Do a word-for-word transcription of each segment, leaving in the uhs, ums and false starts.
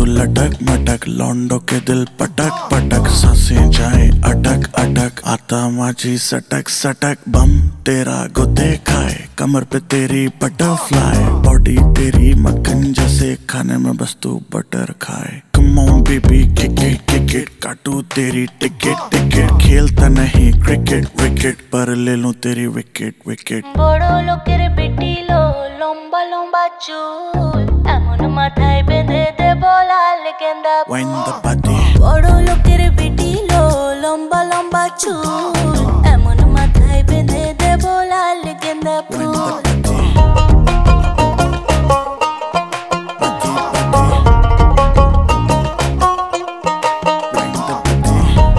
तू लटक मटक, लौंडो के दिल पटक पटक, सांसें जाए अटक अटक, आता माझी सटक सटक, बम तेरा गुदे खाए, कमर पे तेरी बटरफ्लाई, बॉडी तेरी मक्खन जैसे, खाने में बस तू बटर खाए। Come on baby kick it kick it, काटू तेरी टिकट टिकट, खेलता नहीं क्रिकेट विकेट, पर ले लूं तेरी विकेट विकेट। बड़ो लोकेर बिटिलो लंबा लंबा चूल, एमन माथाय बेंधे देबो लाल गेंदा फूल। Wind the body, बड़ो लोकेर बिटिलो लंबा लंबा चूल, एमन माथाय बेंधे देबो लाल गेंदा wind fool. the body, body body, wind the body,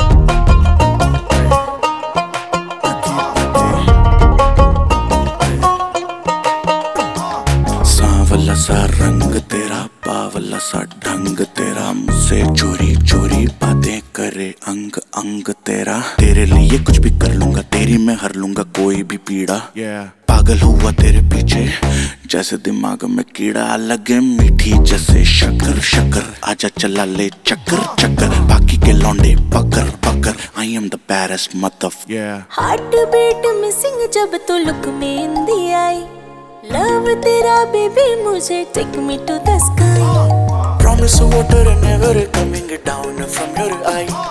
body body। सांवला सा रंग तेरा, बावला सा ढंग तेरा, मुझसे चोरी चोरी बातें करे अंग अंग तेरा, तेरे लिए कुछ भी कर लूंगा, तेरी मैं हर लूंगा कोई भी पीड़ा। yeah. पागल हुआ तेरे पीछे जैसे दिमाग में कीड़ा, लगे मीठी जैसे शक्कर शक्कर, आजा चला ले चक्कर चक्कर, बाकी के लौंडे पकड़ पकड़, I am the baddest mother. Heartbeat missing जब तू लुक में इंदी आई, लव तेरा बेबी मुझे take me to the sky. Promise water and never coming down from your eye।